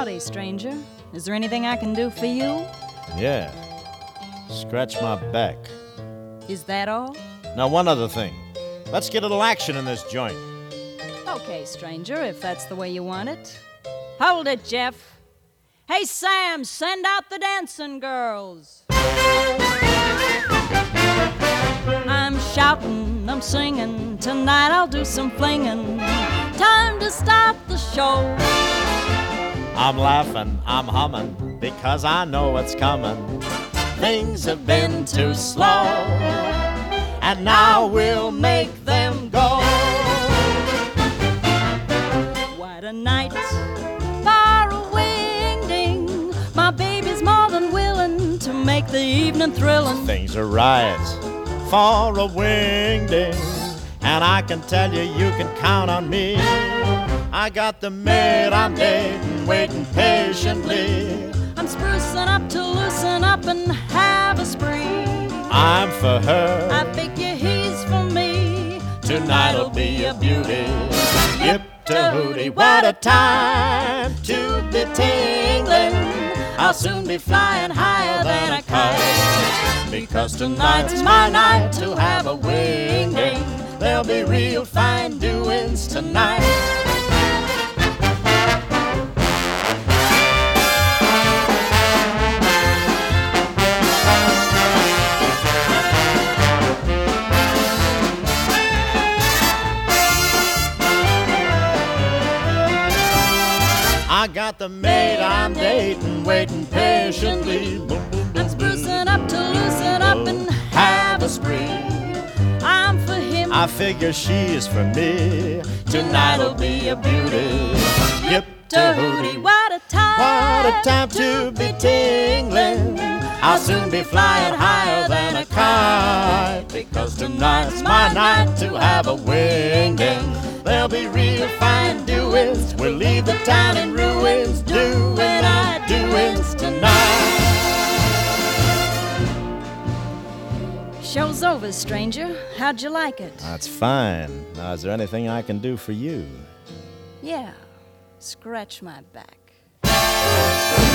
Howdy, stranger. Is there anything I can do for you? Yeah. Scratch my back. Is that all? Now, one other thing. Let's get a little action in this joint. Okay, stranger, if that's the way you want it. Hold it, Jeff. Hey, Sam, send out the dancing girls. I'm shouting, I'm singing. Tonight I'll do some flinging. Time to start the show. I'm laughing, I'm humming, because I know what's coming. Things have been too slow, and now we'll make them go. What a night for a wing-ding. My baby's more than willing to make the evening thrilling. Things are right for a wing-ding, and I can tell you, you can count on me. I got the maid I'm dating, waiting patiently. I'm sprucing up to loosen up and have a spree. I'm for her, I figure he's for me. tonight'll be a beauty. Yip-ta-hooty, what a time to be tingling. I'll soon be flying higher than a kite, because tonight's my night to have a wing-ding. There'll be real fine doings tonight. I got the maid I'm dating, waiting patiently. I'm sprucing up to loosen up and have a spree. I'm for him, I figure she is for me. Tonight'll be a beauty. Yip-ta-hooty, what a time. what a time to be tingling. I'll soon be flying higher than a kite, because tonight's my night to have a wing-ding. There'll be real fine doings. We'll leave the town in ruins, doing our doings tonight. Show's over, stranger. How'd you like it? That's fine. Now, is there anything I can do for you? Yeah, scratch my back.